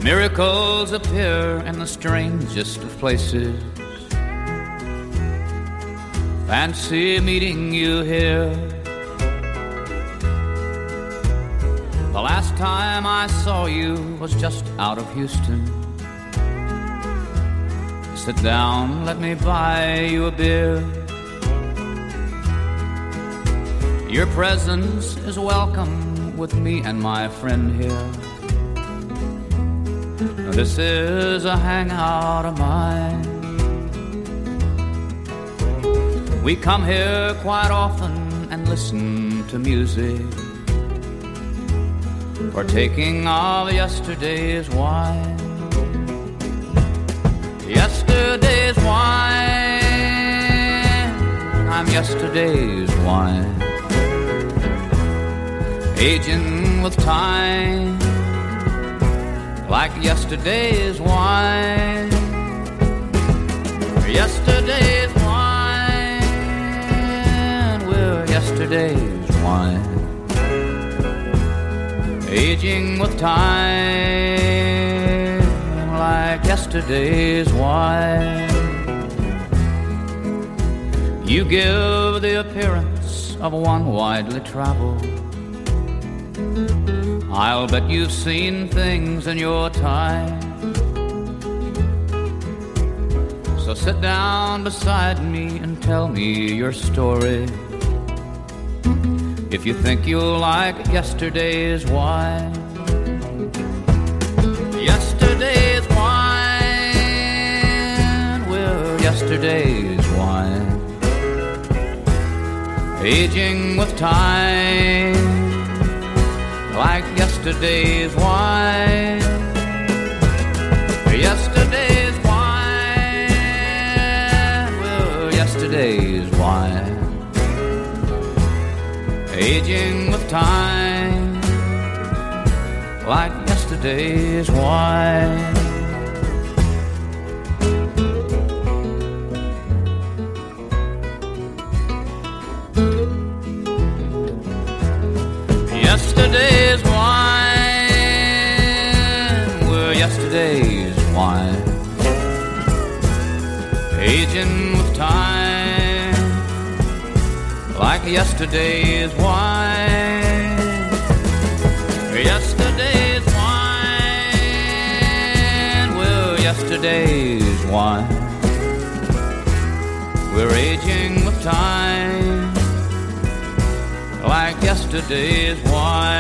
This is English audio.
Miracles appear in the strangest of places. Fancy meeting you here. The last time I saw you was just out of Houston. Sit down, let me buy you a beer. Your presence is welcome with me and my friend here. This is a hangout of mine. We come here quite often and listen to music, partaking of yesterday's wine. Yesterday's wine, I'm yesterday's wine. Aging with time, like yesterday's wine. Yesterday's wine, we're yesterday's wine. Aging with time, like yesterday's wine. You give the appearance of one widely traveled. I'll bet you've seen things in your time. So sit down beside me and tell me your story. If you think you'll like yesterday's wine. Yesterday's wine, we're yesterday's wine. Aging with time, like yesterday's wine. Yesterday's wine, well, yesterday's wine. Aging with time, like yesterday's wine. Yesterday's wine, we're yesterday's wine. Aging with time, like yesterday's wine. Yesterday's wine, we're yesterday's wine. We're aging with time, like yesterday's wine.